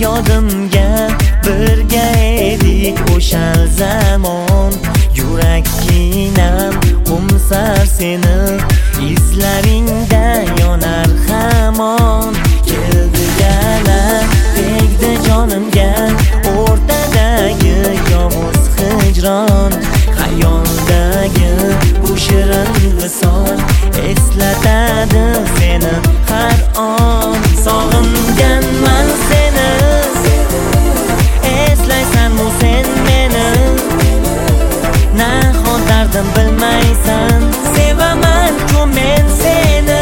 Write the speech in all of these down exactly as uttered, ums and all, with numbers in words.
yodimga birga edik o'shal zamon. Yurak kinam qo'msar seni, izlaringda yonar hamon. Keldi yana tegdi jonimga o'rtadagi yovuz hijron. Xayoldagi bu shirin visol eslatadi seni har on. Sog'inganman seni, eslaysanmi sen meni? Nahot dardim bilmaysan, sevaman-ku men seni.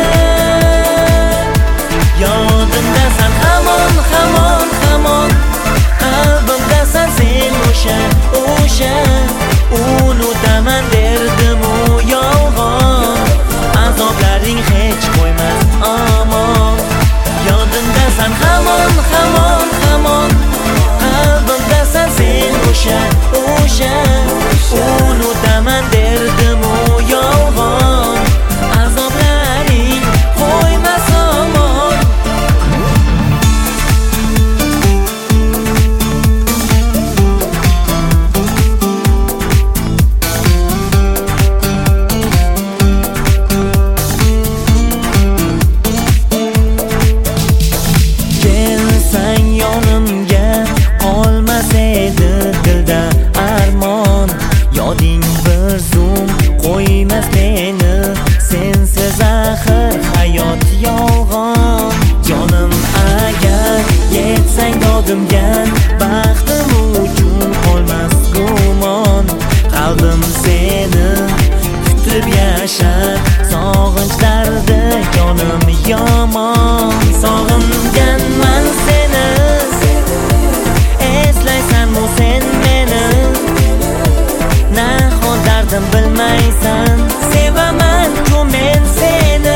Yodimdasan hamon, hamon, hamon, qalbimdasan sen o'sha, o'sha. Unutaman derdim-u yolg'on, azoblaring hech qo'ymas omon. Yodimdasan hamon, hamon, hamon, qalbimdasan sen o'sha, o'sha. Unutaman derdim-u yolg'on, azoblaring qo'ymas omon. Kelsang yonimga qolmas edi dilda armon. Yoding bir zum qo'ymas meni, sensiz axir hayot yolg'on. Jonim agar yetsang dodimga, baxtim uchun qolmas gumon. Qalbim seni kutib yashar, sog'inch dardi jonim yomon. Sog'inganman seni, eslaysanmi sen meni? Nahot dardim bilmaysan, sevaman-ku men seni.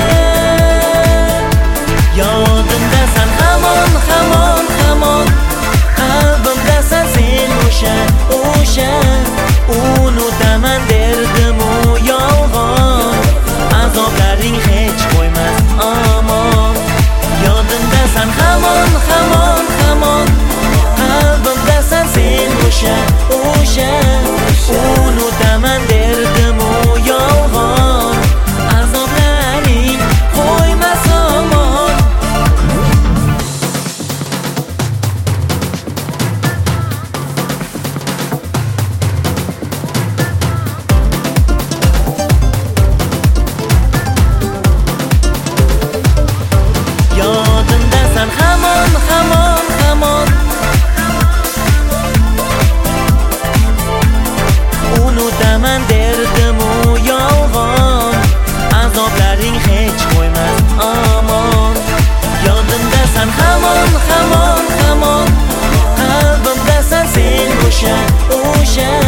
Yodimdasan hamon, hamon, hamon, qalbimdasan sen o'sha, o'sha. Unutaman derdim-u yolg'on, azoblaring hech qo'ymas omon. Yodimdasan hamon, hamon, hamon, qalbimdasan sen o'sha, o'sha. Unutaman derdim-u yolg'on, azoblaring qo'ymas omon. Yodimdasan hamon, hamon, hamon, unutaman derdim-u yolg'on, azoblaring hech qo'ymas omon. Yodimdasan hamon, hamon, hamon, qalbimdasan sen o'sha, o'sha.